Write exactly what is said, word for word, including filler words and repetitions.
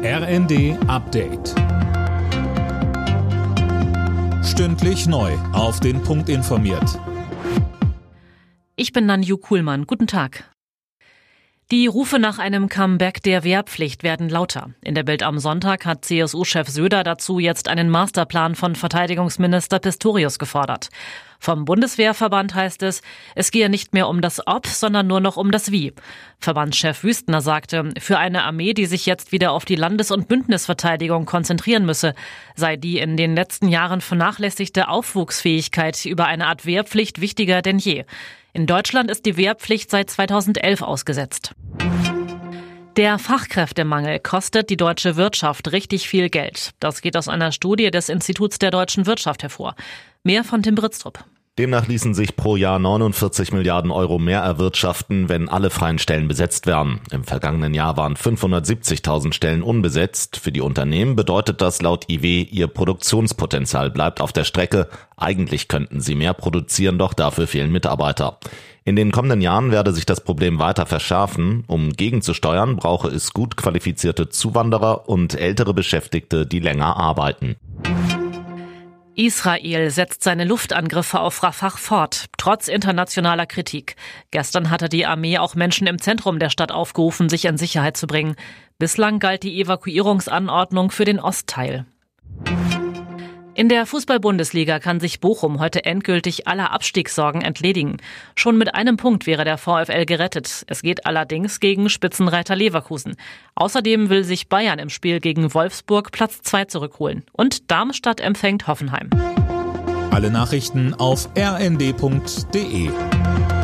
R N D Update. Stündlich neu auf den Punkt informiert. Ich bin Nanju Kuhlmann. Guten Tag. Die Rufe nach einem Comeback der Wehrpflicht werden lauter. In der Bild am Sonntag hat C S U-Chef Söder dazu jetzt einen Masterplan von Verteidigungsminister Pistorius gefordert. Vom Bundeswehrverband heißt es, es gehe nicht mehr um das Ob, sondern nur noch um das Wie. Verbandschef Wüstner sagte, für eine Armee, die sich jetzt wieder auf die Landes- und Bündnisverteidigung konzentrieren müsse, sei die in den letzten Jahren vernachlässigte Aufwuchsfähigkeit über eine Art Wehrpflicht wichtiger denn je. In Deutschland ist die Wehrpflicht seit zweitausendelf ausgesetzt. Der Fachkräftemangel kostet die deutsche Wirtschaft richtig viel Geld. Das geht aus einer Studie des Instituts der deutschen Wirtschaft hervor. Mehr von Tim Britztrup. Demnach ließen sich pro Jahr neunundvierzig Milliarden Euro mehr erwirtschaften, wenn alle freien Stellen besetzt werden. Im vergangenen Jahr waren fünfhundertsiebzigtausend Stellen unbesetzt. Für die Unternehmen bedeutet das laut I W, ihr Produktionspotenzial bleibt auf der Strecke. Eigentlich könnten sie mehr produzieren, doch dafür fehlen Mitarbeiter. In den kommenden Jahren werde sich das Problem weiter verschärfen. Um gegenzusteuern, brauche es gut qualifizierte Zuwanderer und ältere Beschäftigte, die länger arbeiten. Israel setzt seine Luftangriffe auf Rafah fort, trotz internationaler Kritik. Gestern hatte die Armee auch Menschen im Zentrum der Stadt aufgerufen, sich in Sicherheit zu bringen. Bislang galt die Evakuierungsanordnung für den Ostteil. In der Fußball-Bundesliga kann sich Bochum heute endgültig aller Abstiegssorgen entledigen. Schon mit einem Punkt wäre der VfL gerettet. Es geht allerdings gegen Spitzenreiter Leverkusen. Außerdem will sich Bayern im Spiel gegen Wolfsburg Platz zwei zurückholen. Und Darmstadt empfängt Hoffenheim. Alle Nachrichten auf r n d punkt d e.